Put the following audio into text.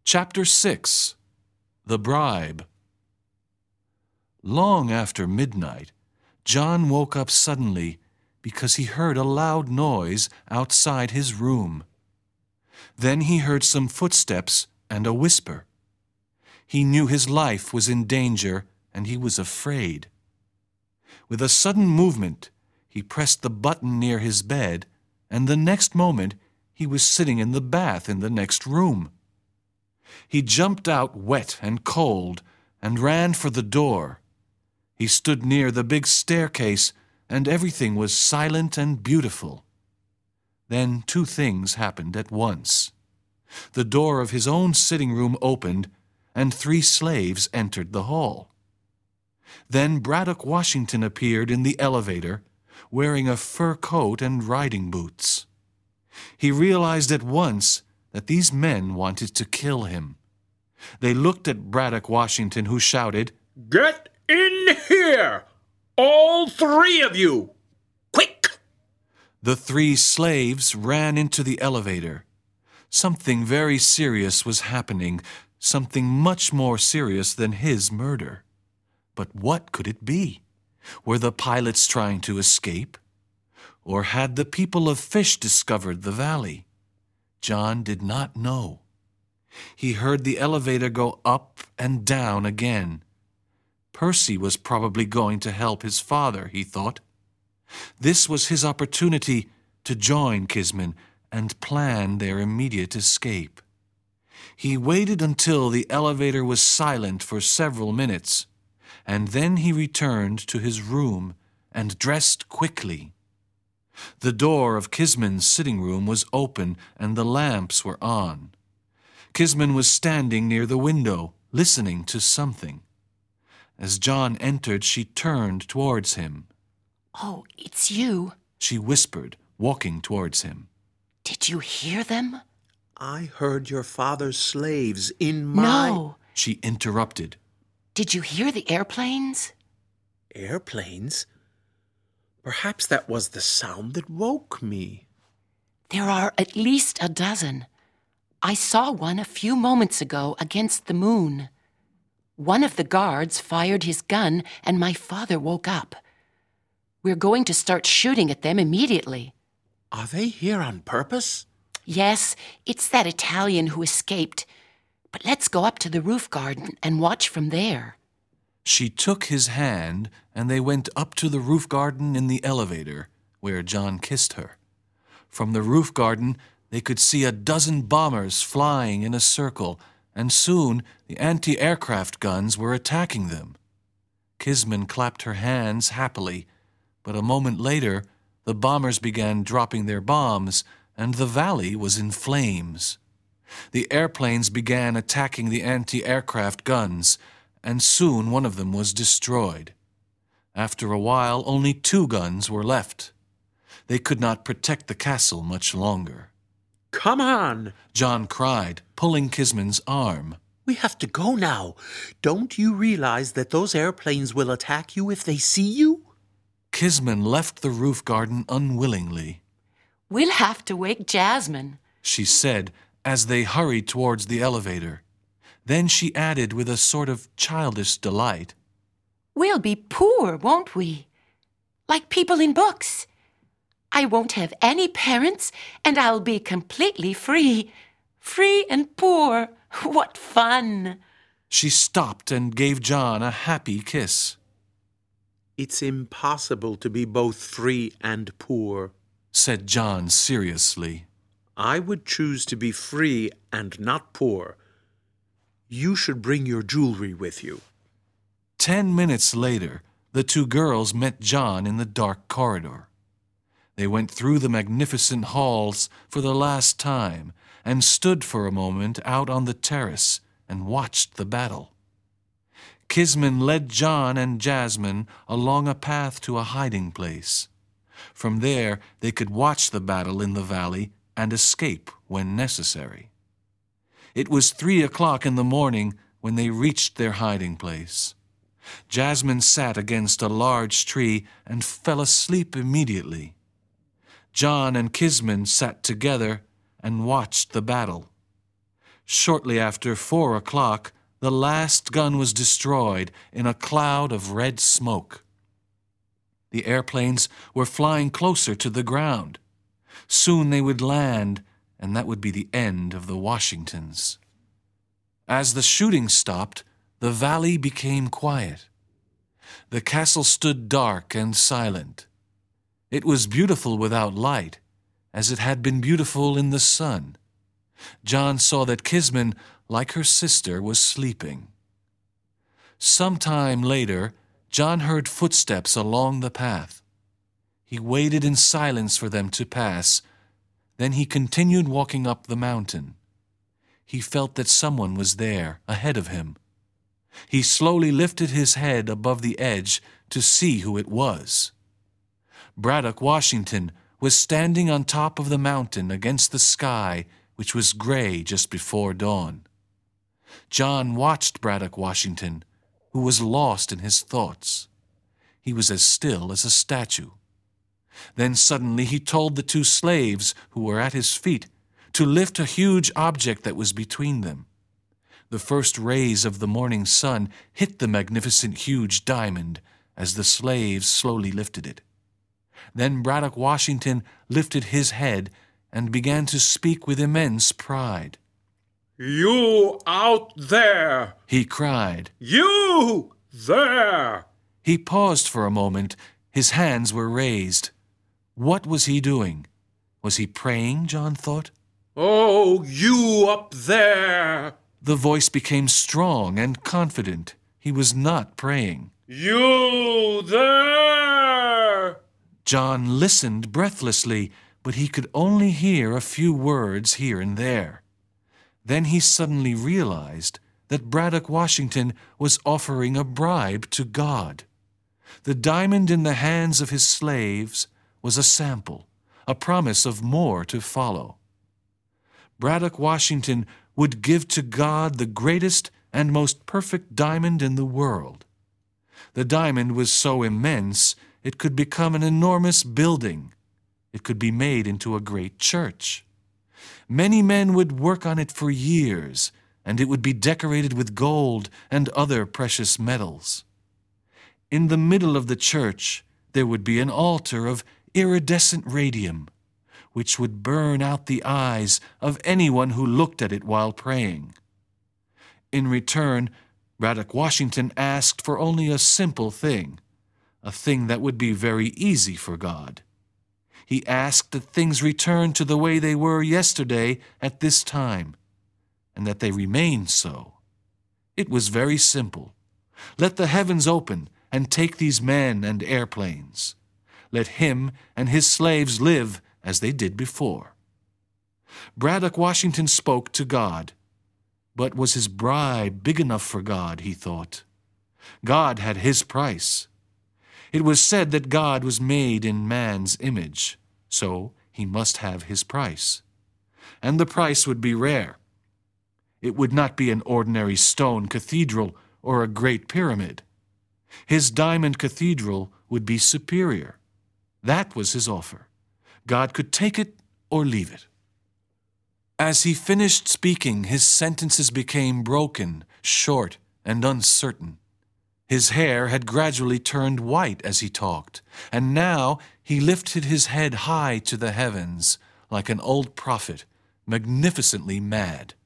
Chapter 6. The Bribe. Long after midnight, John woke up suddenly because he heard a loud noise outside his room. Then he heard some footsteps and a whisper. He knew his life was in danger and he was afraid. With a sudden movement, he pressed the button near his bed, and the next moment he was sitting in the bath in the next room. He jumped out wet and cold and ran for the door. He stood near the big staircase, and everything was silent and beautiful. Then two things happened at once. The door of his own sitting room opened, and 3 slaves entered the hall. Then Braddock Washington appeared in the elevator, wearing a fur coat and riding boots. He realized at once that these men wanted to kill him. They looked at Braddock Washington, who shouted, "Get in here! All 3 of you! Quick!" The 3 slaves ran into the elevator. Something very serious was happening, something much more serious than his murder. But what could it be? Were the pilots trying to escape? Or had the people of Fish discovered the valley? John did not know. He heard the elevator go up and down again. Percy was probably going to help his father, he thought. This was his opportunity to join Kisman and plan their immediate escape. He waited until the elevator was silent for several minutes, and then he returned to his room and dressed quickly. The door of Kisman's sitting room was open and the lamps were on. Kisman was standing near the window, listening to something. As John entered, she turned towards him. "Oh, it's you," she whispered, walking towards him. "Did you hear them?" "I heard your father's slaves in my—" "No." She interrupted. "Did you hear the airplanes?" "Airplanes? Perhaps that was the sound that woke me." "There are at least a dozen. I saw one a few moments ago against the moon. One of the guards fired his gun and my father woke up. We're going to start shooting at them immediately." "Are they here on purpose?" "Yes, it's that Italian who escaped. But let's go up to the roof garden and watch from there." She took his hand, and they went up to the roof garden in the elevator, where John kissed her. From the roof garden, they could see a dozen bombers flying in a circle, and soon the anti-aircraft guns were attacking them. Kisman clapped her hands happily, but a moment later, the bombers began dropping their bombs, and the valley was in flames. The airplanes began attacking the anti-aircraft guns, and soon one of them was destroyed. After a while, only 2 guns were left. They could not protect the castle much longer. "Come on!" John cried, pulling Kisman's arm. "We have to go now. Don't you realize that those airplanes will attack you if they see you?" Kisman left the roof garden unwillingly. "We'll have to wake Jasmine," she said as they hurried towards the elevator. Then she added with a sort of childish delight, "We'll be poor, won't we? Like people in books. I won't have any parents, and I'll be completely free. Free and poor. What fun!" She stopped and gave John a happy kiss. "It's impossible to be both free and poor," said John seriously. "I would choose to be free and not poor. You should bring your jewelry with you." 10 minutes later, the 2 girls met John in the dark corridor. They went through the magnificent halls for the last time and stood for a moment out on the terrace and watched the battle. Kisman led John and Jasmine along a path to a hiding place. From there, they could watch the battle in the valley and escape when necessary. It was 3 o'clock in the morning when they reached their hiding place. Jasmine sat against a large tree and fell asleep immediately. John and Kisman sat together and watched the battle. Shortly after 4 o'clock, the last gun was destroyed in a cloud of red smoke. The airplanes were flying closer to the ground. Soon they would land, and that would be the end of the Washingtons. As the shooting stopped, the valley became quiet. The castle stood dark and silent. It was beautiful without light, as it had been beautiful in the sun. John saw that Kisman, like her sister, was sleeping. Some time later, John heard footsteps along the path. He waited in silence for them to pass. Then he continued walking up the mountain. He felt that someone was there, ahead of him. He slowly lifted his head above the edge to see who it was. Braddock Washington was standing on top of the mountain against the sky, which was gray just before dawn. John watched Braddock Washington, who was lost in his thoughts. He was as still as a statue. Then suddenly he told the 2 slaves who were at his feet to lift a huge object that was between them. The first rays of the morning sun hit the magnificent huge diamond as the slaves slowly lifted it. Then Braddock Washington lifted his head and began to speak with immense pride. "You out there!" he cried. "You there!" He paused for a moment. His hands were raised. What was he doing? Was he praying, John thought? "Oh, you up there!" The voice became strong and confident. He was not praying. "You there!" John listened breathlessly, but he could only hear a few words here and there. Then he suddenly realized that Braddock Washington was offering a bribe to God. The diamond in the hands of his slaves was a sample, a promise of more to follow. Braddock Washington would give to God the greatest and most perfect diamond in the world. The diamond was so immense it could become an enormous building. It could be made into a great church. Many men would work on it for years, and it would be decorated with gold and other precious metals. In the middle of the church, there would be an altar of iridescent radium, which would burn out the eyes of anyone who looked at it while praying. In return, Braddock Washington asked for only a simple thing, a thing that would be very easy for God. He asked that things return to the way they were yesterday at this time, and that they remain so. It was very simple. Let the heavens open and take these men and airplanes. Let him and his slaves live as they did before. Braddock Washington spoke to God. But was his bribe big enough for God, he thought? God had his price. It was said that God was made in man's image, so he must have his price. And the price would be rare. It would not be an ordinary stone cathedral or a great pyramid. His diamond cathedral would be superior. That was his offer. God could take it or leave it. As he finished speaking, his sentences became broken, short, and uncertain. His hair had gradually turned white as he talked, and now he lifted his head high to the heavens, like an old prophet, magnificently mad.